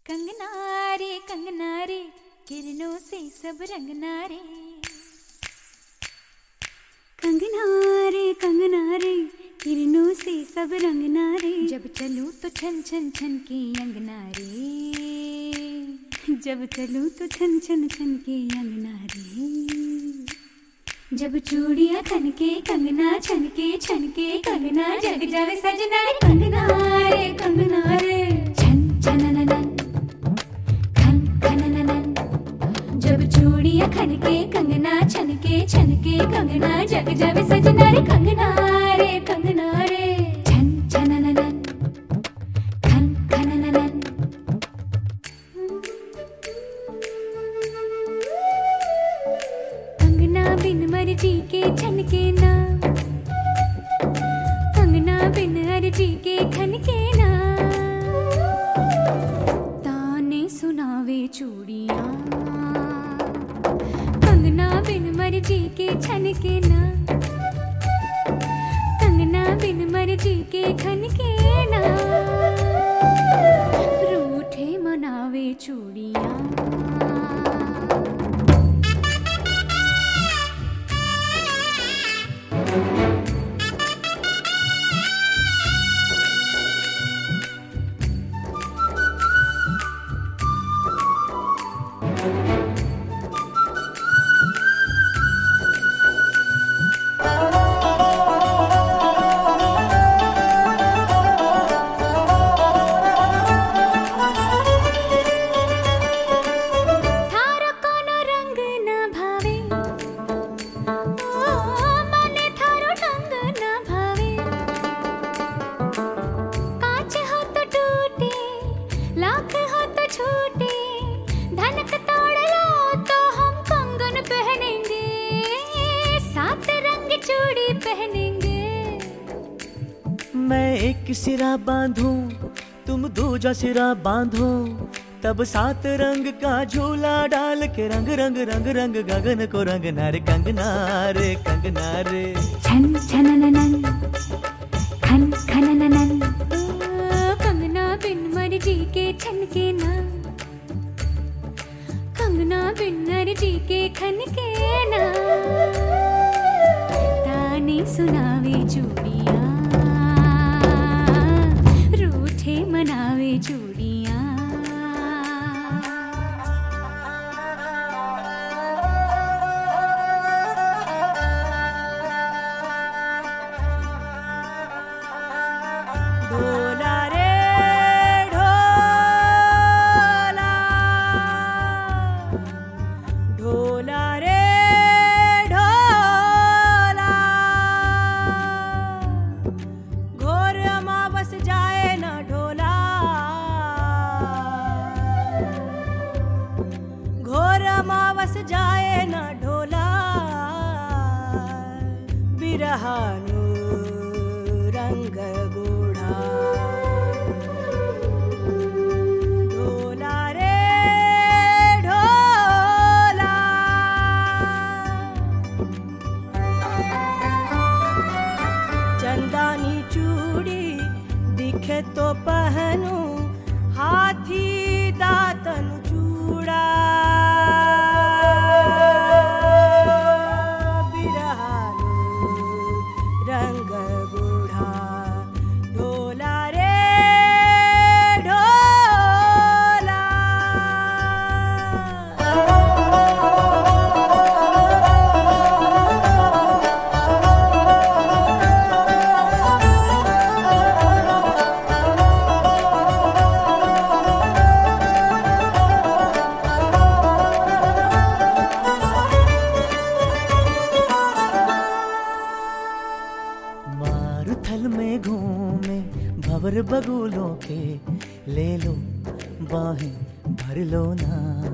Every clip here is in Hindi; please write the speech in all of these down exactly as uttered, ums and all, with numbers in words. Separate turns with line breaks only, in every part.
कंगना रे कंगना रे किरणों से सब रंगना रे।
कंगना रे कंगना रे किरणों से सब रंगना रे।
जब चलूं तो छन छन छन के अंगना रे।
जब चलूं तो छन छन छन के अंगना रे।
जब चूड़ियां खन के कंगना छन के छन के कंगना जग जावे सजना रे। कंगना रे कंगना रे छन छनननन खन खनननन। जब चूड़ियां खन के कंगना छन के छन के कंगना जग जावे सजना रे। कंगना रे कंगना रे छन छनननन खन खनननन। कंगना बिन मर्जी के छन के ना। कंगना बिन अर्जी के खन के ना। ताने सुनावे चूड़ियां कंगना बिन मर्जी के छन के ना। कंगना बिन मर्जी के खन के ना। रूठे मनावे चूड़ियां।
मैं एक सिरा बांधूं तुम दूजा सिरा बांधो। तब सात रंग का झूला डाल के रंग रंग रंग रंग गगन को रंगना रे। कंगना रे कंगना रे
छन छनननन खन खनननन। कंगना बिन मर्जी के छन के ना। कंगना बिन मर्जी के खन के ना। ताने सुनावे चूड़ियां रूठे मनावे चूड़ियां।
ढोला रे ढोला ढोला रे ढोला। घोर अमावस जाए न ढोला। घोर अमावस जाए न ढोला। बिरहानु रंग बूढ़ा। ढोला रे ढोला। चंदानी चूड़ी दिखे तो पहनूं। हाथी दातन चूड़ा। बिरहानु रंग बूढ़ा। ढोला रे ढोला। मारुथल में घूमे भंवर बगुलों के। ले लो बाहें भर लो ना।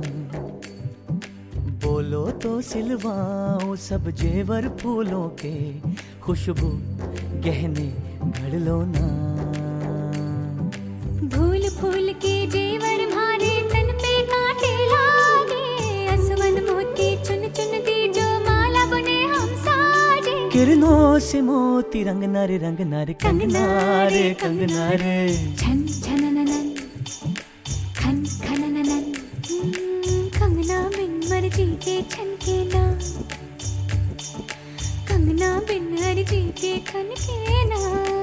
बोलो तो सिलवाओ सब जेवर फूलों के। खुशबू गहने घड़ लो ना।
फूल फूल के जेवर मारे तन पे कांटे लागे। असवन मोती चुन चुन दी जो माला बुने हम साजे।
किरणों से मोती रंगना रे रंगना रे। कंगना रे कंगना रे
छन छनननन खन खन।
कनके ना